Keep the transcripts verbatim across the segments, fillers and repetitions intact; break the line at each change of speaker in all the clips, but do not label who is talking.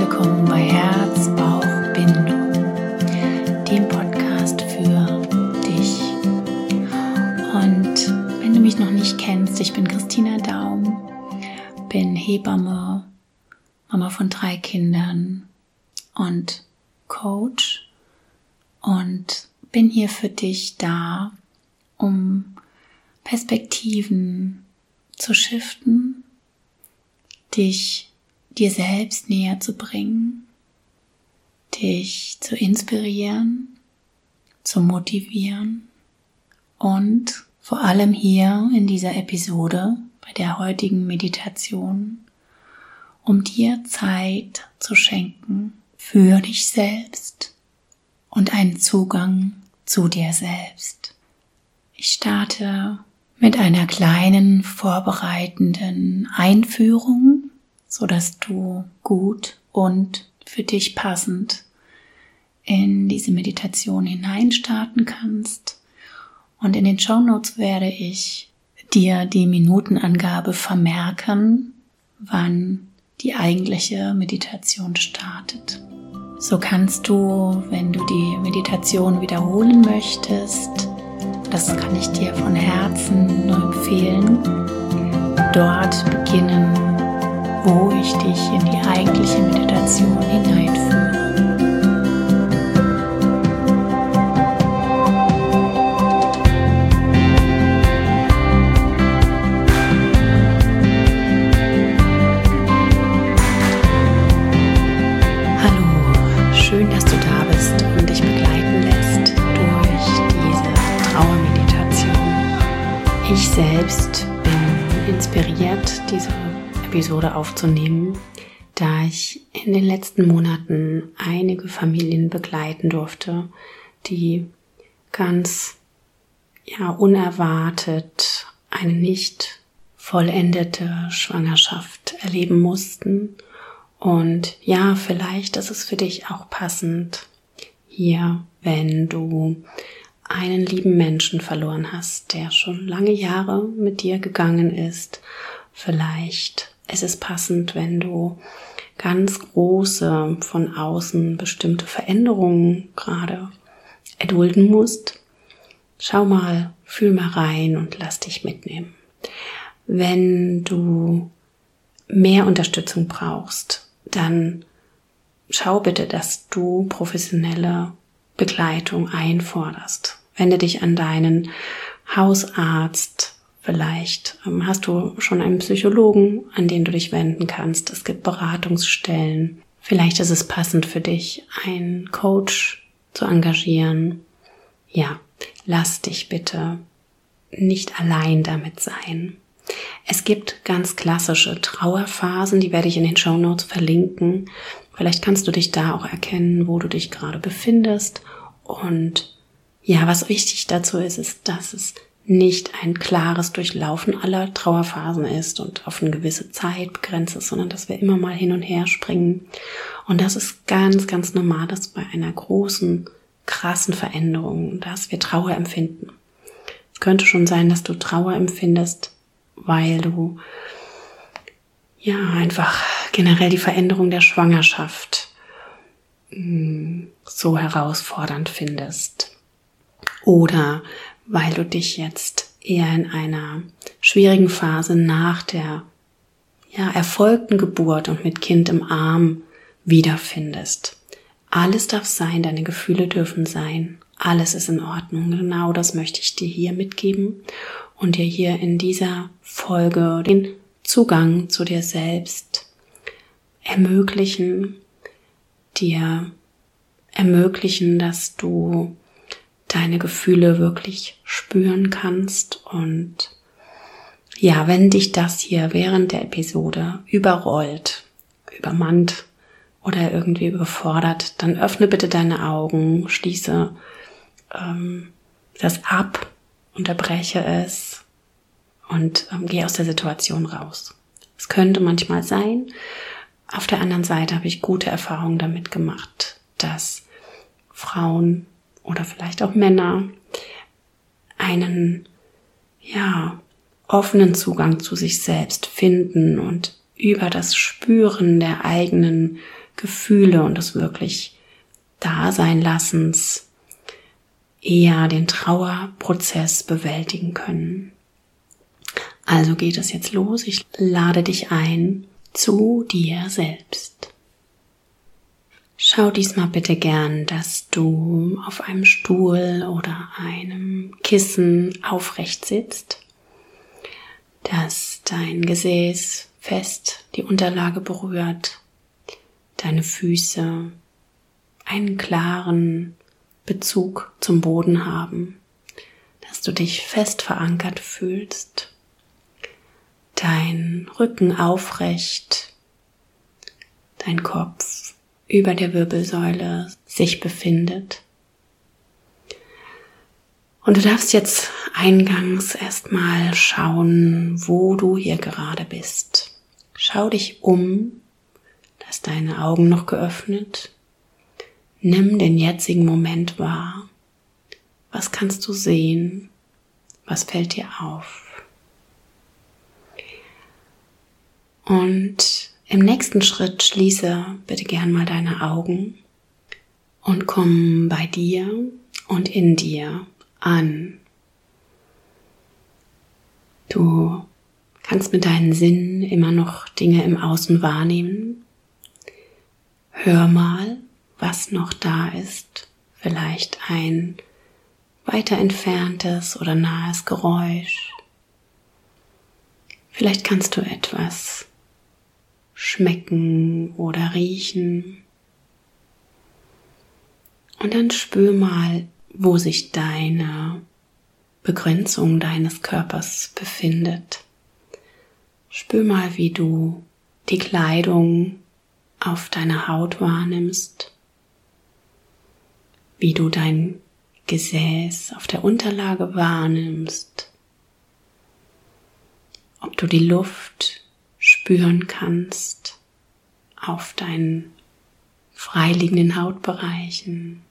willkommen bei Herz, Bauch, Bindung, dem Podcast für dich. Und wenn du mich noch nicht kennst, ich bin Christina Daum, bin Hebamme, Mama von drei Kindern und Coach und bin hier für dich da, um Perspektiven zu shiften, dich dir selbst näher zu bringen, dich zu inspirieren, zu motivieren und vor allem hier in dieser Episode, bei der heutigen Meditation, um dir Zeit zu schenken für dich selbst und einen Zugang zu dir selbst. Ich starte mit einer kleinen vorbereitenden Einführung, so dass du gut und für dich passend in diese Meditation hineinstarten kannst. Und in den Shownotes werde ich dir die Minutenangabe vermerken, wann die eigentliche Meditation startet. So kannst du, wenn du die Meditation wiederholen möchtest, das kann ich dir von Herzen nur empfehlen, dort beginnen, wo ich dich in die eigentliche Meditation hineinführe. Hallo, schön, dass du da bist und dich begleiten lässt durch diese Trauermeditation. Ich selbst bin inspiriert, diese Episode aufzunehmen, da ich in den letzten Monaten einige Familien begleiten durfte, die ganz ja unerwartet eine nicht vollendete Schwangerschaft erleben mussten. Und ja, vielleicht ist es für dich auch passend hier, wenn du einen lieben Menschen verloren hast, der schon lange Jahre mit dir gegangen ist. Vielleicht ist es passend, wenn du ganz große, von außen bestimmte Veränderungen gerade erdulden musst. Schau mal, fühl mal rein und lass dich mitnehmen. Wenn du mehr Unterstützung brauchst, dann schau bitte, dass du professionelle Begleitung einforderst. Wende dich an deinen Hausarzt. Vielleicht ähm, hast du schon einen Psychologen, an den du dich wenden kannst. Es gibt Beratungsstellen. Vielleicht ist es passend für dich, einen Coach zu engagieren. Ja, lass dich bitte nicht allein damit sein. Es gibt ganz klassische Trauerphasen, die werde ich in den Shownotes verlinken. Vielleicht kannst du dich da auch erkennen, wo du dich gerade befindest. Und ja, was wichtig dazu ist, ist, dass es nicht ein klares Durchlaufen aller Trauerphasen ist und auf eine gewisse Zeit begrenzt ist, sondern dass wir immer mal hin und her springen. Und das ist ganz, ganz normal, dass bei einer großen, krassen Veränderung, dass wir Trauer empfinden. Es könnte schon sein, dass du Trauer empfindest, weil du ja einfach generell die Veränderung der Schwangerschaft mh, so herausfordernd findest. Oder weil du dich jetzt eher in einer schwierigen Phase nach der ja, erfolgten Geburt und mit Kind im Arm wiederfindest. Alles darf sein, deine Gefühle dürfen sein, alles ist in Ordnung. Genau das möchte ich dir hier mitgeben und dir hier in dieser Folge den Zugang zu dir selbst ermöglichen, dir ermöglichen, dass du deine Gefühle wirklich spüren kannst. Und ja, wenn dich das hier während der Episode überrollt, übermannt oder irgendwie überfordert, dann öffne bitte deine Augen, schließe ähm, das ab, unterbreche es und ähm, geh aus der Situation raus. Es könnte manchmal sein. Auf der anderen Seite habe ich gute Erfahrungen damit gemacht, dass Frauen oder vielleicht auch Männer einen, ja, offenen Zugang zu sich selbst finden und über das Spüren der eigenen Gefühle und des wirklich Daseinlassens eher den Trauerprozess bewältigen können. Also geht es jetzt los. Ich lade dich ein zu dir selbst. Schau diesmal bitte gern, dass du auf einem Stuhl oder einem Kissen aufrecht sitzt, dass dein Gesäß fest die Unterlage berührt, deine Füße einen klaren Bezug zum Boden haben, dass du dich fest verankert fühlst, dein Rücken aufrecht, dein Kopf über der Wirbelsäule sich befindet. Und du darfst jetzt eingangs erstmal schauen, wo du hier gerade bist. Schau dich um, lass deine Augen noch geöffnet. Nimm den jetzigen Moment wahr. Was kannst du sehen? Was fällt dir auf? Und im nächsten Schritt schließe bitte gern mal deine Augen und komm bei dir und in dir an. Du kannst mit deinen Sinnen immer noch Dinge im Außen wahrnehmen. Hör mal, was noch da ist. Vielleicht ein weiter entferntes oder nahes Geräusch. Vielleicht kannst du etwas schmecken oder riechen. Und dann spür mal, wo sich deine Begrenzung deines Körpers befindet. Spür mal, wie du die Kleidung auf deiner Haut wahrnimmst, wie du dein Gesäß auf der Unterlage wahrnimmst, ob du die Luft spüren kannst auf deinen freiliegenden Hautbereichen.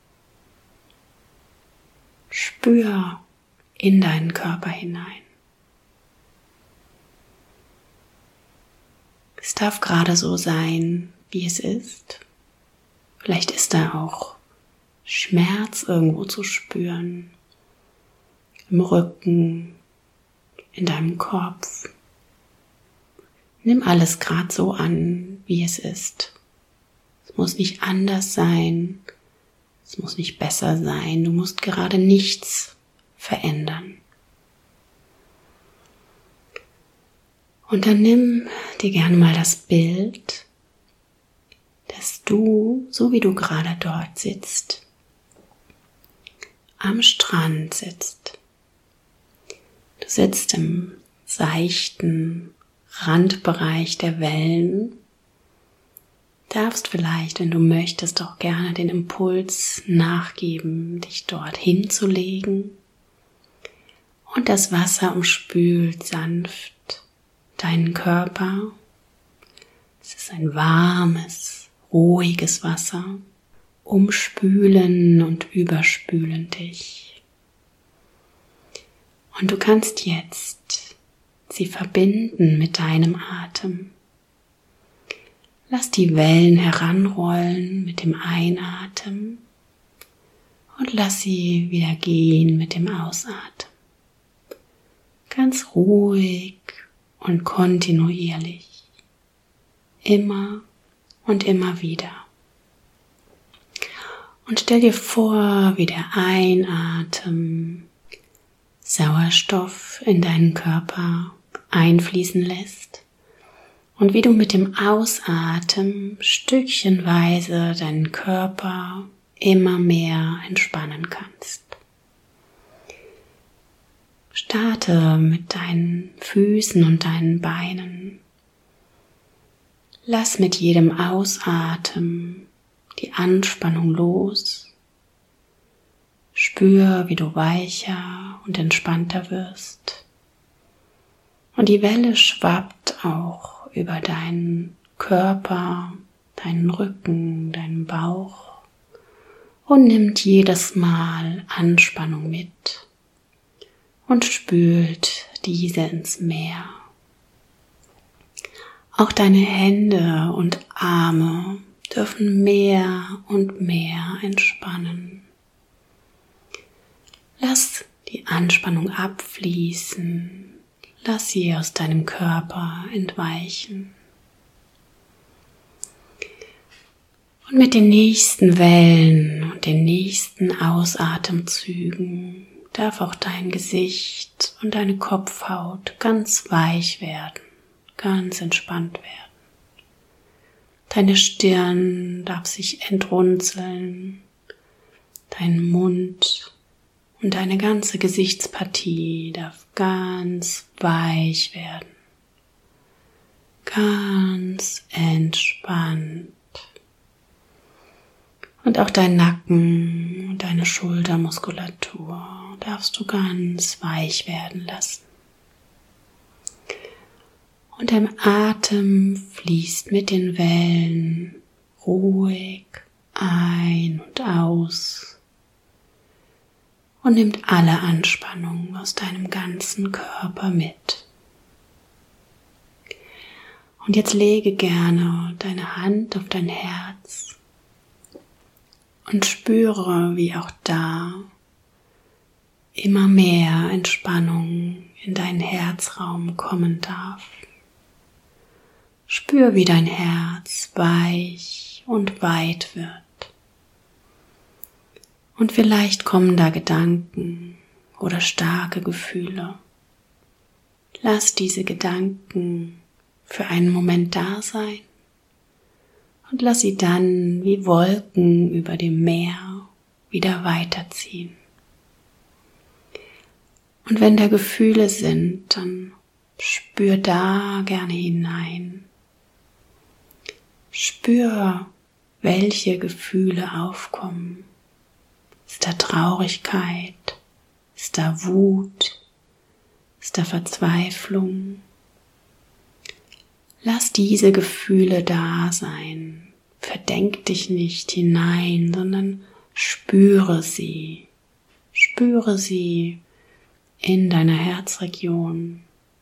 Spür in deinen Körper hinein. Es darf gerade so sein, wie es ist. Vielleicht ist da auch Schmerz irgendwo zu spüren, im Rücken, in deinem Kopf. Nimm alles gerade so an, wie es ist. Es muss nicht anders sein, es muss nicht besser sein, du musst gerade nichts verändern. Und dann nimm dir gerne mal das Bild, dass du, so wie du gerade dort sitzt, am Strand sitzt. Du sitzt im seichten Randbereich der Wellen, darfst vielleicht, wenn du möchtest, auch gerne den Impuls nachgeben, dich dort hinzulegen, und das Wasser umspült sanft deinen Körper. Es ist ein warmes, ruhiges Wasser, umspülen und überspülen dich. Und du kannst jetzt sie verbinden mit deinem Atem. Lass die Wellen heranrollen mit dem Einatmen und lass sie wieder gehen mit dem Ausatmen. Ganz ruhig und kontinuierlich. Immer und immer wieder. Und stell dir vor, wie der Einatmen Sauerstoff in deinen Körper einfließen lässt und wie du mit dem Ausatmen stückchenweise deinen Körper immer mehr entspannen kannst. Starte mit deinen Füßen und deinen Beinen. Lass mit jedem Ausatmen die Anspannung los. Spür, wie du weicher und entspannter wirst. Und die Welle schwappt auch über deinen Körper, deinen Rücken, deinen Bauch und nimmt jedes Mal Anspannung mit und spült diese ins Meer. Auch deine Hände und Arme dürfen mehr und mehr entspannen. Lass die Anspannung abfließen. Lass sie aus deinem Körper entweichen. Und mit den nächsten Wellen und den nächsten Ausatemzügen darf auch dein Gesicht und deine Kopfhaut ganz weich werden, ganz entspannt werden. Deine Stirn darf sich entrunzeln, dein Mund und deine ganze Gesichtspartie darf ganz weich werden, ganz entspannt. Und auch dein Nacken und deine Schultermuskulatur darfst du ganz weich werden lassen. Und dein Atem fließt mit den Wellen ruhig ein und aus und nimmt alle Anspannung aus deinem ganzen Körper mit. Und jetzt lege gerne deine Hand auf dein Herz und spüre, wie auch da immer mehr Entspannung in deinen Herzraum kommen darf. Spür, wie dein Herz weich und weit wird. Und vielleicht kommen da Gedanken oder starke Gefühle. Lass diese Gedanken für einen Moment da sein und lass sie dann wie Wolken über dem Meer wieder weiterziehen. Und wenn da Gefühle sind, dann spür da gerne hinein. Spür, welche Gefühle aufkommen. Ist da Traurigkeit? Ist da Wut? Ist da Verzweiflung? Lass diese Gefühle da sein. Verdenk dich nicht hinein, sondern spüre sie. Spüre sie in deiner Herzregion.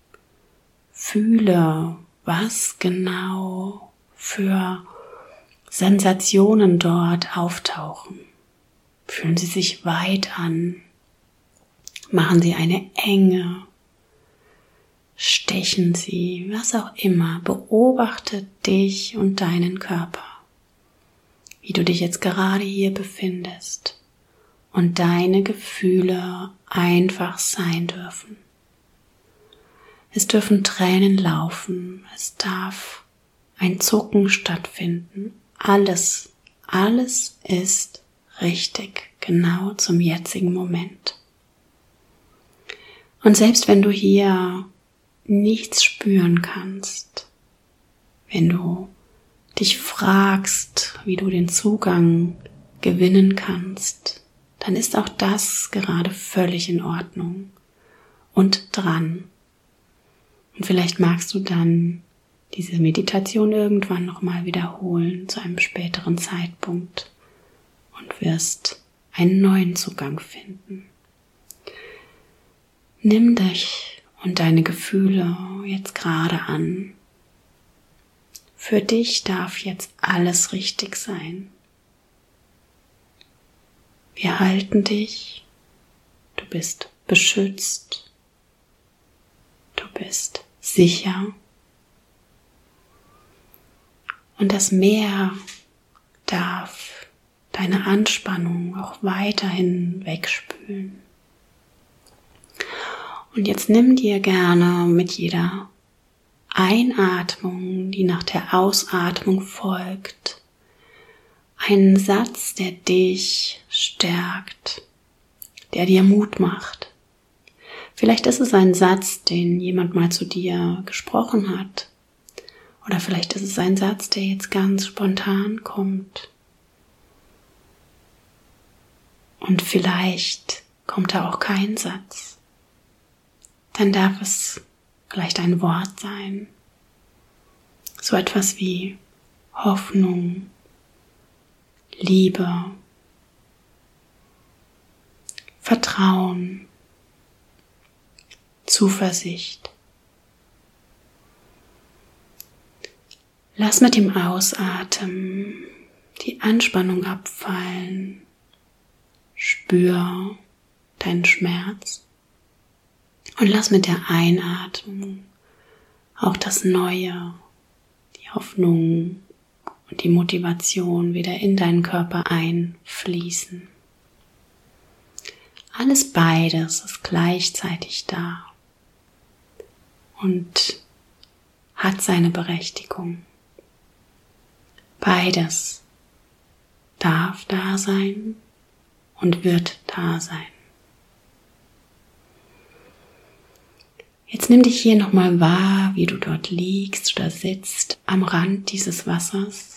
Fühle, was genau für Sensationen dort auftauchen. Fühlen sie sich weit an, machen sie eine Enge, stechen sie, was auch immer. Beobachte dich und deinen Körper, wie du dich jetzt gerade hier befindest und deine Gefühle einfach sein dürfen. Es dürfen Tränen laufen, es darf ein Zucken stattfinden. Alles, alles ist richtig, genau zum jetzigen Moment. Und selbst wenn du hier nichts spüren kannst, wenn du dich fragst, wie du den Zugang gewinnen kannst, dann ist auch das gerade völlig in Ordnung und dran. Und vielleicht magst du dann diese Meditation irgendwann nochmal wiederholen zu einem späteren Zeitpunkt und wirst einen neuen Zugang finden. Nimm dich und deine Gefühle jetzt gerade an. Für dich darf jetzt alles richtig sein. Wir halten dich. Du bist beschützt. Du bist sicher. Und das Meer darf deine Anspannung auch weiterhin wegspülen. Und jetzt nimm dir gerne mit jeder Einatmung, die nach der Ausatmung folgt, einen Satz, der dich stärkt, der dir Mut macht. Vielleicht ist es ein Satz, den jemand mal zu dir gesprochen hat. Oder vielleicht ist es ein Satz, der jetzt ganz spontan kommt. Und vielleicht kommt da auch kein Satz. Dann darf es vielleicht ein Wort sein. So etwas wie Hoffnung, Liebe, Vertrauen, Zuversicht. Lass mit dem Ausatmen die Anspannung abfallen. Spür deinen Schmerz und lass mit der Einatmung auch das Neue, die Hoffnung und die Motivation wieder in deinen Körper einfließen. Alles beides ist gleichzeitig da und hat seine Berechtigung. Beides darf da sein und wird da sein. Jetzt nimm dich hier nochmal wahr, wie du dort liegst oder sitzt am Rand dieses Wassers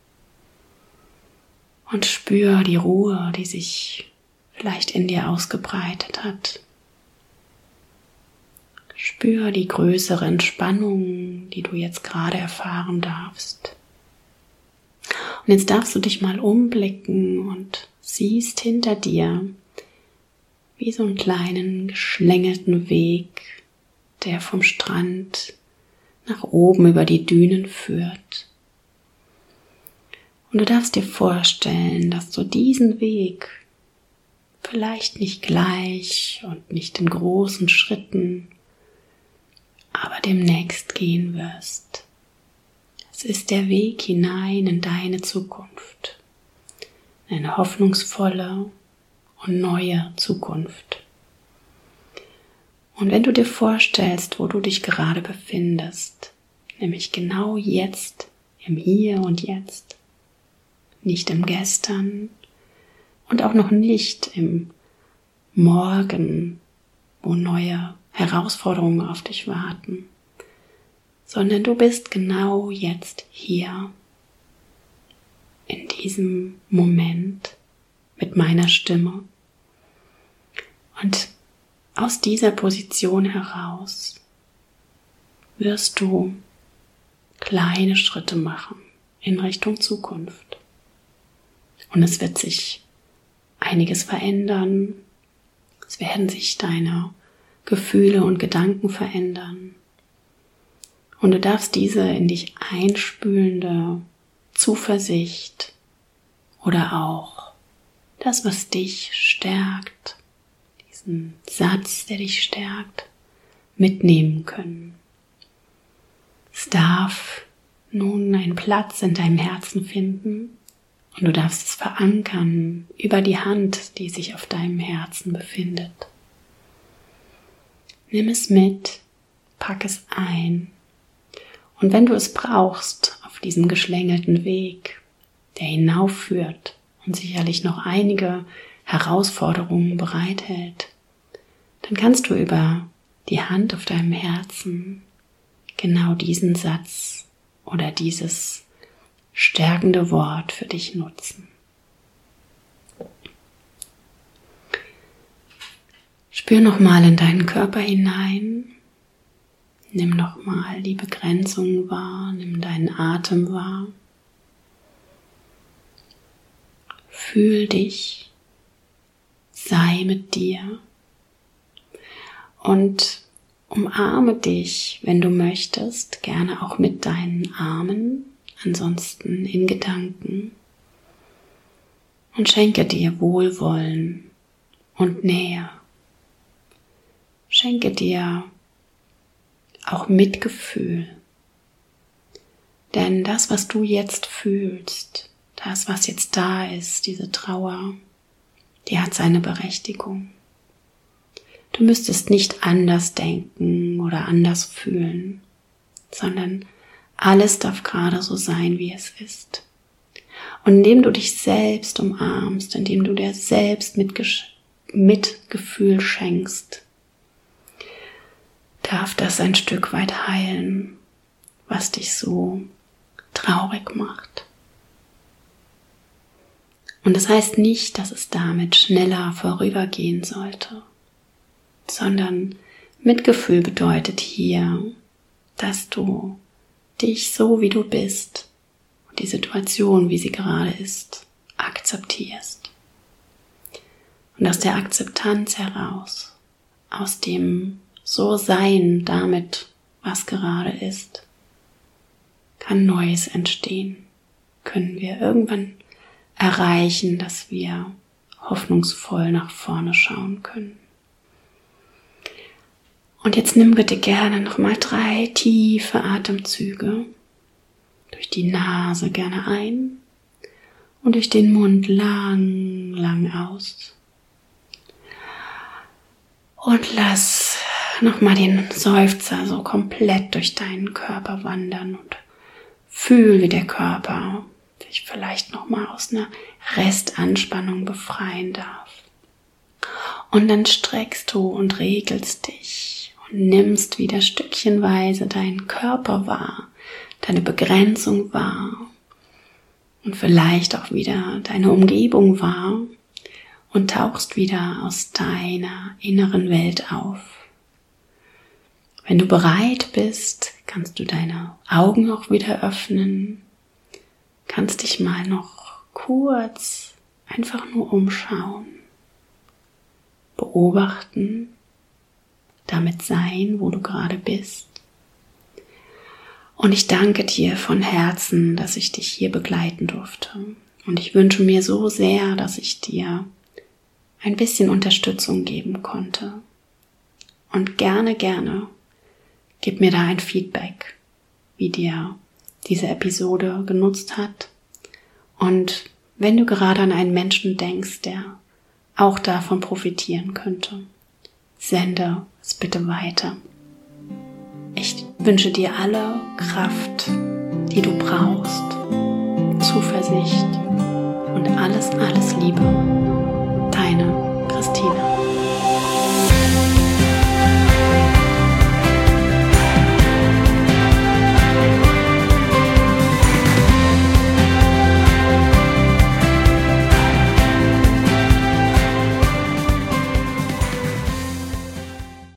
und spür die Ruhe, die sich vielleicht in dir ausgebreitet hat. Spür die größere Entspannung, die du jetzt gerade erfahren darfst. Und jetzt darfst du dich mal umblicken und siehst hinter dir wie so einen kleinen geschlängelten Weg, der vom Strand nach oben über die Dünen führt. Und du darfst dir vorstellen, dass du diesen Weg vielleicht nicht gleich und nicht in großen Schritten, aber demnächst gehen wirst. Es ist der Weg hinein in deine Zukunft, eine hoffnungsvolle und neue Zukunft. Und wenn du dir vorstellst, wo du dich gerade befindest, nämlich genau jetzt, im Hier und Jetzt, nicht im Gestern und auch noch nicht im Morgen, wo neue Herausforderungen auf dich warten, sondern du bist genau jetzt hier, in diesem Moment mit meiner Stimme. Und aus dieser Position heraus wirst du kleine Schritte machen in Richtung Zukunft. Und es wird sich einiges verändern. Es werden sich deine Gefühle und Gedanken verändern. Und du darfst diese in dich einspülende Zuversicht oder auch das, was dich stärkt, diesen Satz, der dich stärkt, mitnehmen können. Es darf nun einen Platz in deinem Herzen finden und du darfst es verankern über die Hand, die sich auf deinem Herzen befindet. Nimm es mit, pack es ein. Und wenn du es brauchst auf diesem geschlängelten Weg, der hinaufführt und sicherlich noch einige Herausforderungen bereithält, dann kannst du über die Hand auf deinem Herzen genau diesen Satz oder dieses stärkende Wort für dich nutzen. Spür nochmal in deinen Körper hinein. Nimm nochmal die Begrenzung wahr, nimm deinen Atem wahr. Fühl dich, sei mit dir und umarme dich, wenn du möchtest, gerne auch mit deinen Armen, ansonsten in Gedanken, und schenke dir Wohlwollen und Nähe. Schenke dir auch Mitgefühl, denn das, was du jetzt fühlst, das, was jetzt da ist, diese Trauer, die hat seine Berechtigung. Du müsstest nicht anders denken oder anders fühlen, sondern alles darf gerade so sein, wie es ist. Und indem du dich selbst umarmst, indem du dir selbst Mitgefühl schenkst, darf das ein Stück weit heilen, was dich so traurig macht. Und das heißt nicht, dass es damit schneller vorübergehen sollte, sondern Mitgefühl bedeutet hier, dass du dich so, wie du bist und die Situation, wie sie gerade ist, akzeptierst. Und aus der Akzeptanz heraus, aus dem So-Sein damit, was gerade ist, kann Neues entstehen. Können wir irgendwann erreichen, dass wir hoffnungsvoll nach vorne schauen können. Und jetzt nimm bitte gerne nochmal drei tiefe Atemzüge. Durch die Nase gerne ein und durch den Mund lang, lang aus. Und lass nochmal den Seufzer so komplett durch deinen Körper wandern und fühl, wie der Körper sich vielleicht nochmal aus einer Restanspannung befreien darf. Und dann streckst du und regelst dich und nimmst wieder stückchenweise deinen Körper wahr, deine Begrenzung wahr und vielleicht auch wieder deine Umgebung wahr und tauchst wieder aus deiner inneren Welt auf. Wenn du bereit bist, kannst du deine Augen auch wieder öffnen, kannst dich mal noch kurz einfach nur umschauen, beobachten, damit sein, wo du gerade bist. Und ich danke dir von Herzen, dass ich dich hier begleiten durfte. Und ich wünsche mir so sehr, dass ich dir ein bisschen Unterstützung geben konnte. Und gerne, gerne gib mir da ein Feedback, wie dir diese Episode genutzt hat. Und wenn du gerade an einen Menschen denkst, der auch davon profitieren könnte, sende es bitte weiter. Ich wünsche dir alle Kraft, die du brauchst, Zuversicht und alles, alles Liebe. Deine Christine.